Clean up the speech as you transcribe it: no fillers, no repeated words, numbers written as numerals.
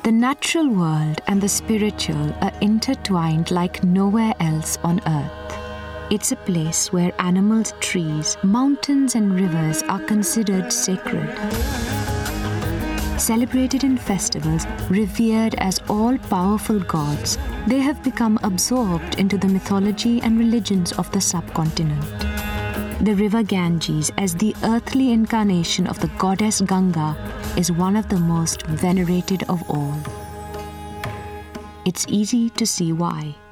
The natural world and the spiritual are intertwined like nowhere else on earth. It's a place where animals, trees, mountains and rivers are considered sacred. Celebrated in festivals, revered as all-powerful gods, they have become absorbed into the mythology and religions of the subcontinent. The river Ganges, as the earthly incarnation of the goddess Ganga, is one of the most venerated of all. It's easy to see why.